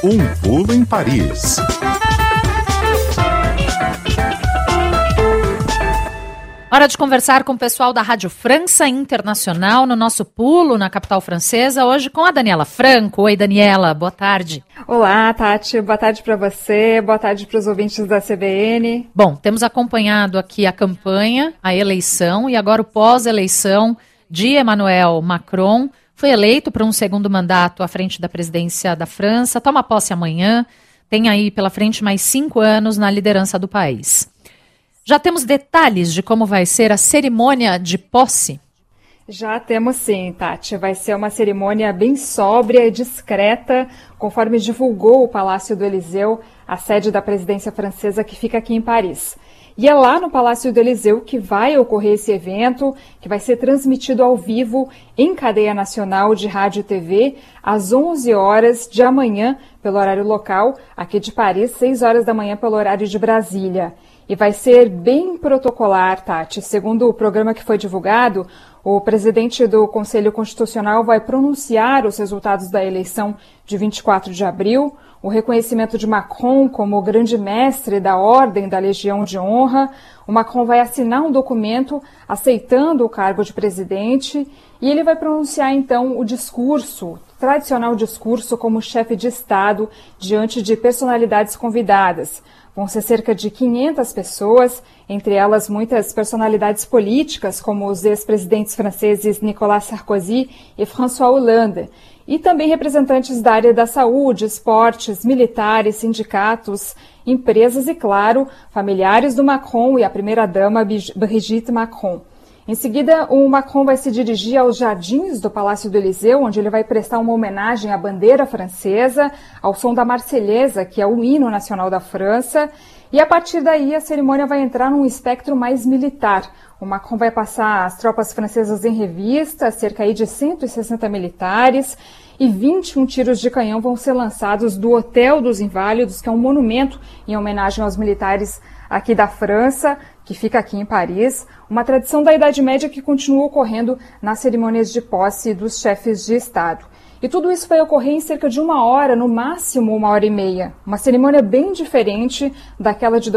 Um pulo em Paris. Hora de conversar com o pessoal da Rádio França Internacional no nosso pulo na capital francesa, hoje com a Daniela Franco. Oi, Daniela, boa tarde. Olá, Tati, boa tarde para você, boa tarde para os ouvintes da CBN. Bom, temos acompanhado aqui a campanha, a eleição e agora o pós-eleição de Emmanuel Macron. Foi eleito para um segundo mandato à frente da presidência da França, toma posse amanhã, tem aí pela frente mais 5 anos na liderança do país. Já temos detalhes de como vai ser a cerimônia de posse? Já temos sim, Tati. Vai ser uma cerimônia bem sóbria e discreta, conforme divulgou o Palácio do Élysée, a sede da presidência francesa que fica aqui em Paris. E é lá no Palácio do Élysée que vai ocorrer esse evento, que vai ser transmitido ao vivo em cadeia nacional de rádio e TV, às 11 horas de amanhã, pelo horário local, aqui de Paris, 6 horas da manhã pelo horário de Brasília. E vai ser bem protocolar, Tati. Segundo o programa que foi divulgado, o presidente do Conselho Constitucional vai pronunciar os resultados da eleição de 24 de abril, o reconhecimento de Macron como grande mestre da Ordem da Legião de Honra. O Macron vai assinar um documento aceitando o cargo de presidente e ele vai pronunciar, então, o discurso, tradicional discurso como chefe de Estado diante de personalidades convidadas. Vão ser cerca de 500 pessoas, entre elas muitas personalidades políticas, como os ex-presidentes franceses Nicolas Sarkozy e François Hollande, e também representantes da área da saúde, esportes, militares, sindicatos, empresas e, claro, familiares do Macron e a primeira-dama Brigitte Macron. Em seguida, o Macron vai se dirigir aos jardins do Palácio do Élysée, onde ele vai prestar uma homenagem à bandeira francesa, ao som da Marselhesa, que é o hino nacional da França. E a partir daí, a cerimônia vai entrar num espectro mais militar. O Macron vai passar as tropas francesas em revista, cerca de 160 militares, e 21 tiros de canhão vão ser lançados do Hotel dos Inválidos, que é um monumento em homenagem aos militares aqui da França, que fica aqui em Paris, uma tradição da Idade Média que continua ocorrendo nas cerimônias de posse dos chefes de Estado. E tudo isso vai ocorrer em cerca de 1 hora, no máximo 1h30. Uma cerimônia bem diferente daquela de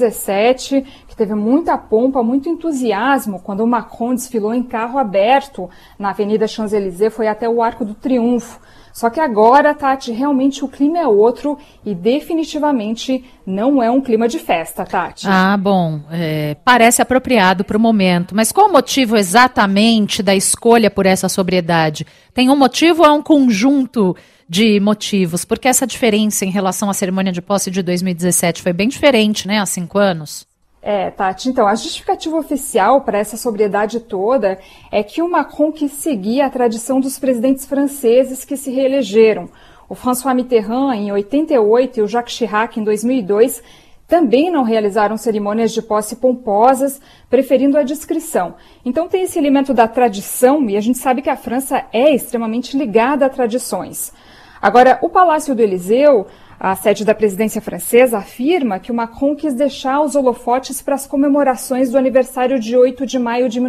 2017, que teve muita pompa, muito entusiasmo, quando o Macron desfilou em carro aberto na Avenida Champs-Élysées, foi até o Arco do Triunfo. Só que agora, Tati, realmente o clima é outro e definitivamente não é um clima de festa, Tati. Ah, bom, parece apropriado para o momento, mas qual o motivo exatamente da escolha por essa sobriedade? Tem um motivo ou é um conjunto de motivos? Porque essa diferença em relação à cerimônia de posse de 2017 foi bem diferente, né, há 5 anos? Tati, então, a justificativa oficial para essa sobriedade toda é que o Macron quis seguir a tradição dos presidentes franceses que se reelegeram. O François Mitterrand, em 88, e o Jacques Chirac, em 2002, também não realizaram cerimônias de posse pomposas, preferindo a discrição. Então tem esse elemento da tradição, e a gente sabe que a França é extremamente ligada a tradições. Agora, o Palácio do Élysée, a sede da presidência francesa, afirma que o Macron quis deixar os holofotes para as comemorações do aniversário de 8 de maio de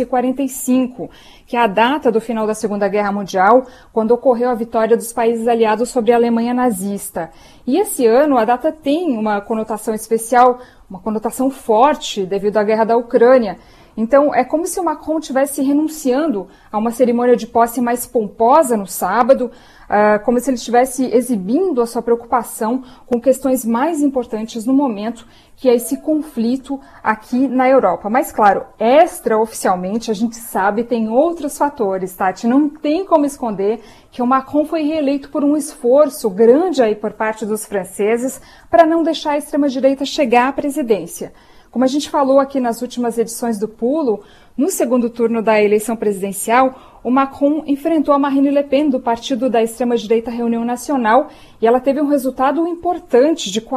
1945, que é a data do final da Segunda Guerra Mundial, quando ocorreu a vitória dos países aliados sobre a Alemanha nazista. E esse ano a data tem uma conotação especial, uma conotação forte devido à guerra da Ucrânia. Então, é como se o Macron estivesse renunciando a uma cerimônia de posse mais pomposa no sábado, como se ele estivesse exibindo a sua preocupação com questões mais importantes no momento, que é esse conflito aqui na Europa. Mas, claro, extraoficialmente, a gente sabe, tem outros fatores, Tati. Não tem como esconder que o Macron foi reeleito por um esforço grande aí por parte dos franceses para não deixar a extrema-direita chegar à presidência. Como a gente falou aqui nas últimas edições do Pulo, no segundo turno da eleição presidencial, o Macron enfrentou a Marine Le Pen, do partido da extrema-direita Reunião Nacional, e ela teve um resultado importante de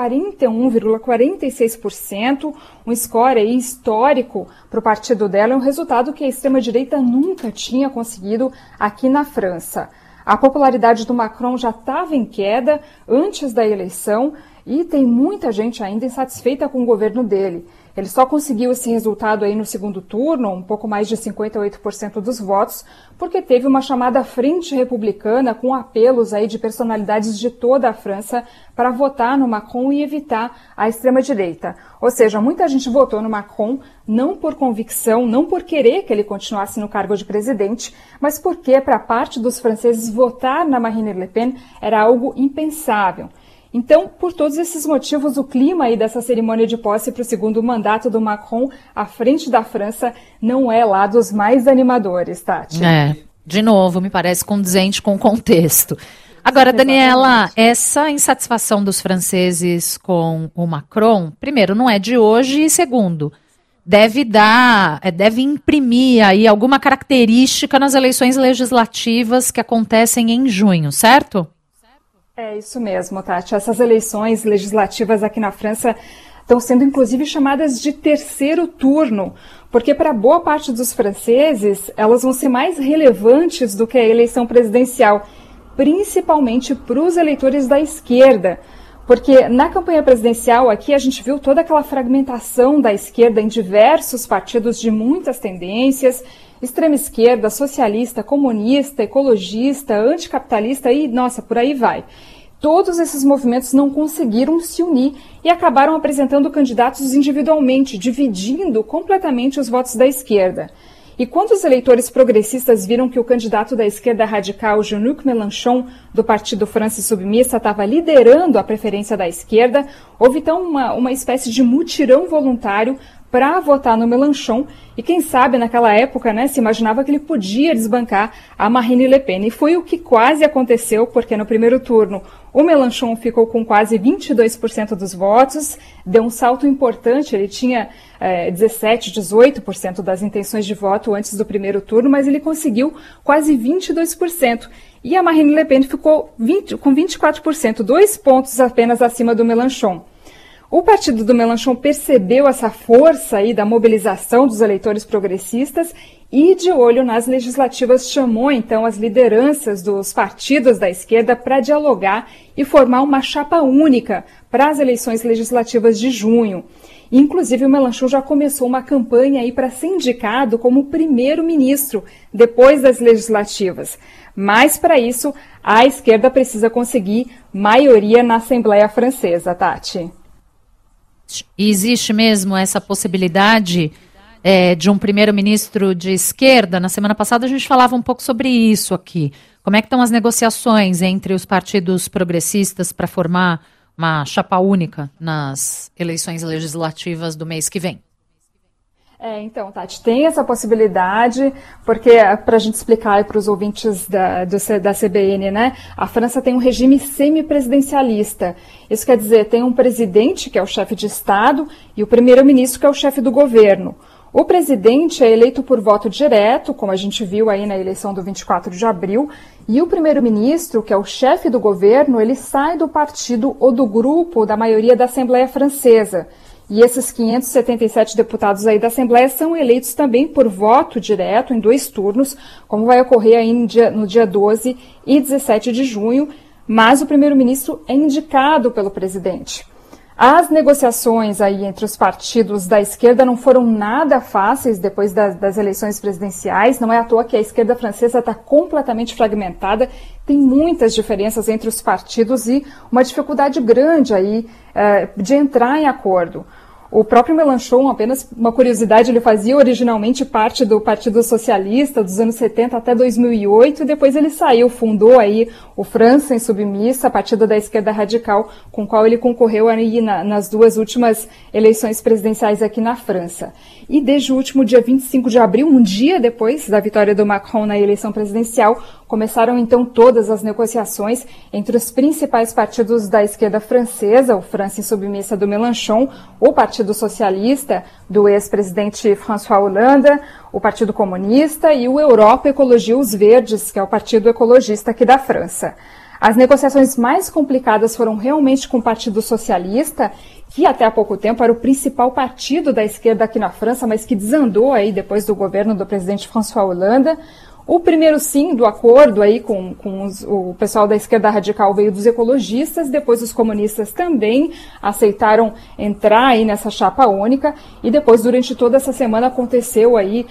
41,46%, um score aí histórico para o partido dela, um resultado que a extrema-direita nunca tinha conseguido aqui na França. A popularidade do Macron já estava em queda antes da eleição e tem muita gente ainda insatisfeita com o governo dele. Ele só conseguiu esse resultado aí no segundo turno, um pouco mais de 58% dos votos, porque teve uma chamada frente republicana com apelos aí de personalidades de toda a França para votar no Macron e evitar a extrema-direita. Ou seja, muita gente votou no Macron não por convicção, não por querer que ele continuasse no cargo de presidente, mas porque para parte dos franceses votar na Marine Le Pen era algo impensável. Então, por todos esses motivos, o clima aí dessa cerimônia de posse para o segundo mandato do Macron à frente da França não é lá dos mais animadores, Tati. De novo, me parece condizente com o contexto. Agora, Daniela, essa insatisfação dos franceses com o Macron, primeiro, não é de hoje, e segundo, deve imprimir aí alguma característica nas eleições legislativas que acontecem em junho, certo? É isso mesmo, Tati. Essas eleições legislativas aqui na França estão sendo, inclusive, chamadas de terceiro turno, porque para boa parte dos franceses, elas vão ser mais relevantes do que a eleição presidencial, principalmente para os eleitores da esquerda. Porque na campanha presidencial aqui a gente viu toda aquela fragmentação da esquerda em diversos partidos de muitas tendências, extrema esquerda, socialista, comunista, ecologista, anticapitalista e, nossa, por aí vai. Todos esses movimentos não conseguiram se unir e acabaram apresentando candidatos individualmente, dividindo completamente os votos da esquerda. E quando os eleitores progressistas viram que o candidato da esquerda radical, Jean-Luc Mélenchon, do Partido França Submissa, estava liderando a preferência da esquerda, houve então uma espécie de mutirão voluntário para votar no Mélenchon, e quem sabe naquela época, né, se imaginava que ele podia desbancar a Marine Le Pen, e foi o que quase aconteceu, porque no primeiro turno o Mélenchon ficou com quase 22% dos votos, deu um salto importante, ele tinha 17%, 18% das intenções de voto antes do primeiro turno, mas ele conseguiu quase 22%, e a Marine Le Pen ficou com 24%, 2 pontos apenas acima do Mélenchon. O partido do Mélenchon percebeu essa força aí da mobilização dos eleitores progressistas e, de olho nas legislativas, chamou então as lideranças dos partidos da esquerda para dialogar e formar uma chapa única para as eleições legislativas de junho. Inclusive, o Mélenchon já começou uma campanha aí para ser indicado como primeiro-ministro depois das legislativas. Mas, para isso, a esquerda precisa conseguir maioria na Assembleia Francesa, Tati. E existe mesmo essa possibilidade de um primeiro-ministro de esquerda? Na semana passada a gente falava um pouco sobre isso aqui. Como é que estão as negociações entre os partidos progressistas para formar uma chapa única nas eleições legislativas do mês que vem? Então, Tati, tem essa possibilidade, porque, para a gente explicar para os ouvintes da CBN, né, a França tem um regime semipresidencialista. Isso quer dizer, tem um presidente, que é o chefe de Estado, e o primeiro-ministro, que é o chefe do governo. O presidente é eleito por voto direto, como a gente viu aí na eleição do 24 de abril, e o primeiro-ministro, que é o chefe do governo, ele sai do partido ou do grupo da maioria da Assembleia Francesa. E esses 577 deputados aí da Assembleia são eleitos também por voto direto em 2 turnos, como vai ocorrer aí no dia 12 e 17 de junho, mas o primeiro-ministro é indicado pelo presidente. As negociações aí entre os partidos da esquerda não foram nada fáceis depois das eleições presidenciais. Não é à toa que a esquerda francesa está completamente fragmentada, tem muitas diferenças entre os partidos e uma dificuldade grande aí de entrar em acordo. O próprio Mélenchon, apenas uma curiosidade, ele fazia originalmente parte do Partido Socialista dos anos 70 até 2008, e depois ele saiu, fundou aí o França Insubmissa, partido da esquerda radical, com o qual ele concorreu aí nas 2 últimas eleições presidenciais aqui na França. E desde o último dia 25 de abril, um dia depois da vitória do Macron na eleição presidencial, começaram então todas as negociações entre os principais partidos da esquerda francesa, o França Insubmissa do Mélenchon, o Partido Socialista do ex-presidente François Hollande, o Partido Comunista e o Europa Ecologia Os Verdes, que é o partido ecologista aqui da França. As negociações mais complicadas foram realmente com o Partido Socialista, que até há pouco tempo era o principal partido da esquerda aqui na França, mas que desandou aí depois do governo do presidente François Hollande. O primeiro sim do acordo aí com o pessoal da esquerda radical veio dos ecologistas, depois os comunistas também aceitaram entrar aí nessa chapa única, e depois durante toda essa semana aconteceu aí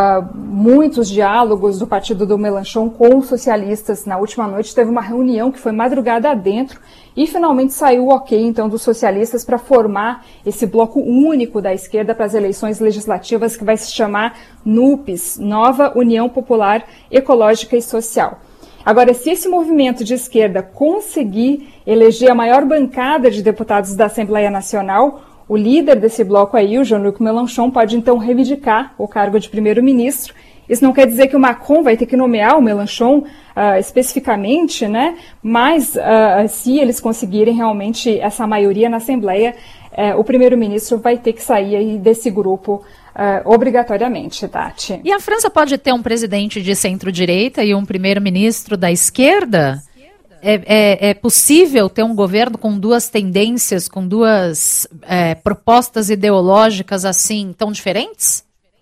muitos diálogos do partido do Mélenchon com os socialistas. Na última noite teve uma reunião que foi madrugada adentro e finalmente saiu o ok então dos socialistas para formar esse bloco único da esquerda para as eleições legislativas que vai se chamar NUPES, Nova União Popular Ecológica e Social. Agora, se esse movimento de esquerda conseguir eleger a maior bancada de deputados da Assembleia Nacional, o líder desse bloco aí, o Jean-Luc Mélenchon, pode então reivindicar o cargo de primeiro-ministro. Isso não quer dizer que o Macron vai ter que nomear o Mélenchon especificamente, né? Mas se eles conseguirem realmente essa maioria na Assembleia, o primeiro-ministro vai ter que sair aí desse grupo obrigatoriamente, Tati. E a França pode ter um presidente de centro-direita e um primeiro-ministro da esquerda? É possível ter um governo com duas tendências, com duas propostas ideológicas assim tão diferentes?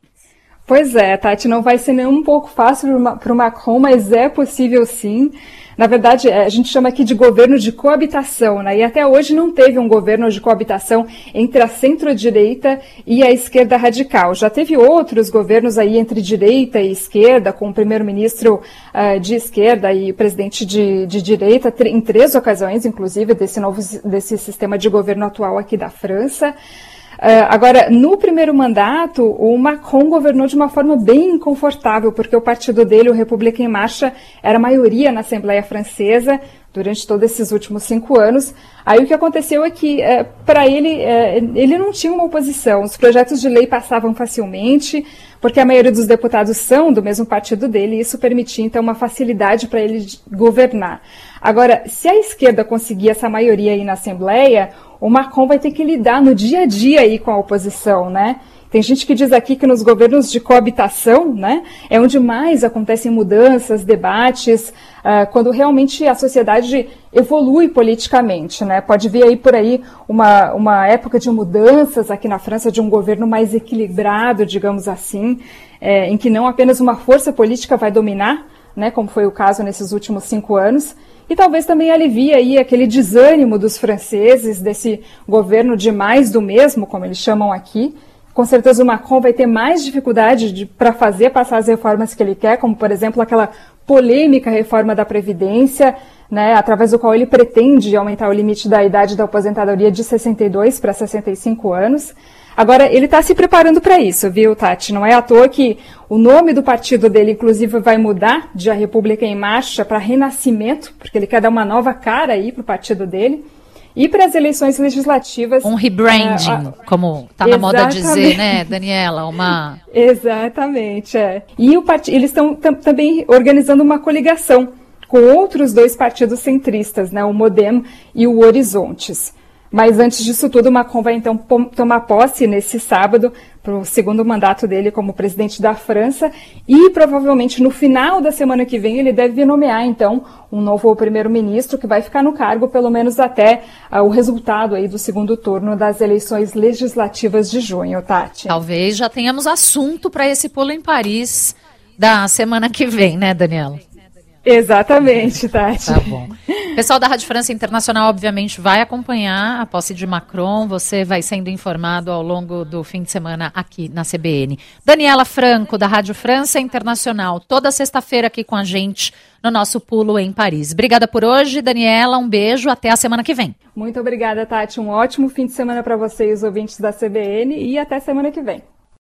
Pois é, Tati, não vai ser nem um pouco fácil para o Macron, mas é possível sim. Na verdade, a gente chama aqui de governo de coabitação, né? E até hoje não teve um governo de coabitação entre a centro-direita e a esquerda radical. Já teve outros governos aí entre direita e esquerda, com o primeiro-ministro de esquerda e o presidente de direita, em 3 ocasiões, inclusive, desse sistema de governo atual aqui da França. Agora, no primeiro mandato, o Macron governou de uma forma bem confortável, porque o partido dele, o República em Marcha, era a maioria na Assembleia Francesa durante todos esses últimos 5 anos. Aí o que aconteceu é que, para ele não tinha uma oposição. Os projetos de lei passavam facilmente, porque a maioria dos deputados são do mesmo partido dele, e isso permitia, então, uma facilidade para ele governar. Agora, se a esquerda conseguir essa maioria aí na Assembleia, o Macron vai ter que lidar no dia a dia aí com a oposição, né? Tem gente que diz aqui que nos governos de coabitação, né, é onde mais acontecem mudanças, debates, quando realmente a sociedade evolui politicamente, né? Pode vir aí por aí uma época de mudanças aqui na França, de um governo mais equilibrado, digamos assim, em que não apenas uma força política vai dominar, né, como foi o caso nesses últimos 5 anos, e talvez também alivie aí aquele desânimo dos franceses, desse governo de mais do mesmo, como eles chamam aqui. Com certeza o Macron vai ter mais dificuldade para fazer passar as reformas que ele quer, como, por exemplo, aquela polêmica reforma da Previdência, né, através do qual ele pretende aumentar o limite da idade da aposentadoria de 62 para 65 anos. Agora, ele está se preparando para isso, viu, Tati? Não é à toa que o nome do partido dele, inclusive, vai mudar de A República em Marcha para Renascimento, porque ele quer dar uma nova cara aí para o partido dele. E para as eleições legislativas... Um rebranding, como está na moda dizer, né, Daniela? Exatamente, E eles estão também organizando uma coligação com outros 2 partidos centristas, né, o Modem e o Horizontes. Mas antes disso tudo, Macron vai então tomar posse nesse sábado para o segundo mandato dele como presidente da França, e provavelmente no final da semana que vem ele deve nomear então um novo primeiro-ministro que vai ficar no cargo pelo menos até o resultado aí do segundo turno das eleições legislativas de junho, Tati. Talvez já tenhamos assunto para esse pulo em Paris da semana que vem, né, Daniela? Exatamente, Tati. Tá bom. O pessoal da Rádio França Internacional, obviamente, vai acompanhar a posse de Macron. Você vai sendo informado ao longo do fim de semana aqui na CBN. Daniela Franco, da Rádio França Internacional, toda sexta-feira aqui com a gente no nosso Pulo em Paris. Obrigada por hoje, Daniela. Um beijo. Até a semana que vem. Muito obrigada, Tati. Um ótimo fim de semana para você e os ouvintes da CBN, e até semana que vem.